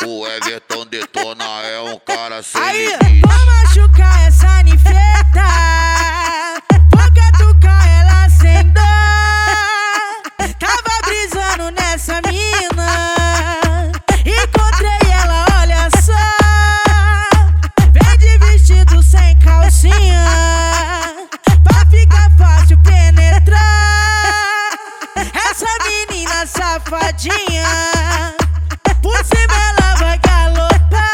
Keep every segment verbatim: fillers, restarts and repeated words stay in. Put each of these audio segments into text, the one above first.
O Everton detona, é um cara sem Aí, limite. vou machucar essa nifeta, vou catucar ela sem dó. Tava brisando nessa mina, encontrei ela, olha só. Vem de vestido sem calcinha, pra ficar fácil penetrar. Essa menina safadinha, por cima ela vai galopar.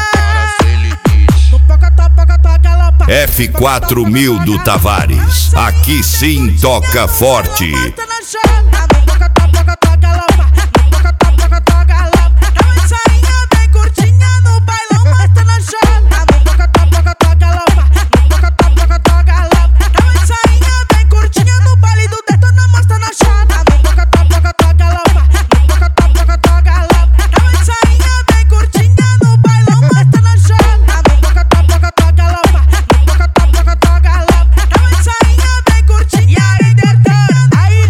No pocotó, pocotó, galopa. F quatro mil do Tavares, aqui sim toca forte. Bota na chota, no pocotó, pocotó, galopa. No pocotó, pocotó, galopa. Dá uma sainha bem curtinha no bailão, bota na chota. No pocotó, pocotó, galopa. No pocotó, pocotó, galopa. Dá uma sainha bem curtinha no baile do detona, mostra na chota. No pocotó, pocotó, galopa. No pocotó, pocotó, galopa. Dá uma sainha bem curtinha no bailão, mostra na chota. No pocotó, pocotó, galopa. No pocotó, pocotó, galopa. Dá uma sainha bem curtinha. E aí, detona, aí.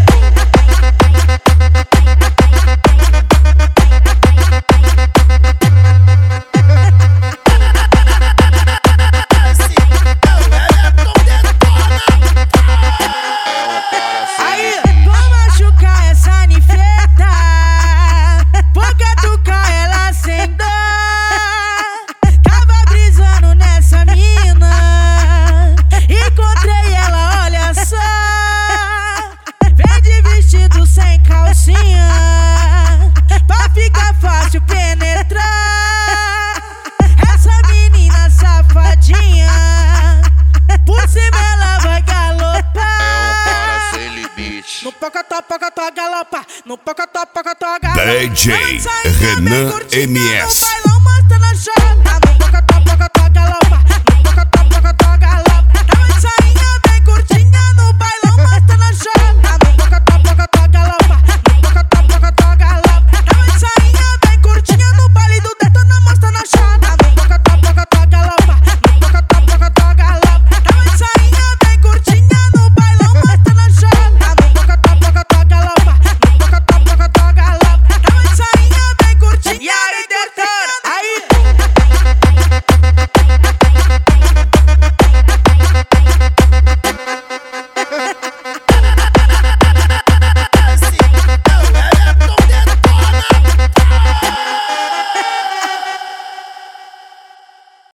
Aí, vou machucar essa nifeta, vou catucar ela sem dó. Tava brisando nessa mina, encontrei ela, olha só. Vem de vestido sem calcinha, pra ficar fácil penetrar. Essa menina safadinha, por cima ela vai galopar. Sem limite. No pocotó, pocotó, galopa. No pocotó, pocotó, galopa. D J Renan M S. No bailão, mostra na chota. No pocotó, pocotó, galopa.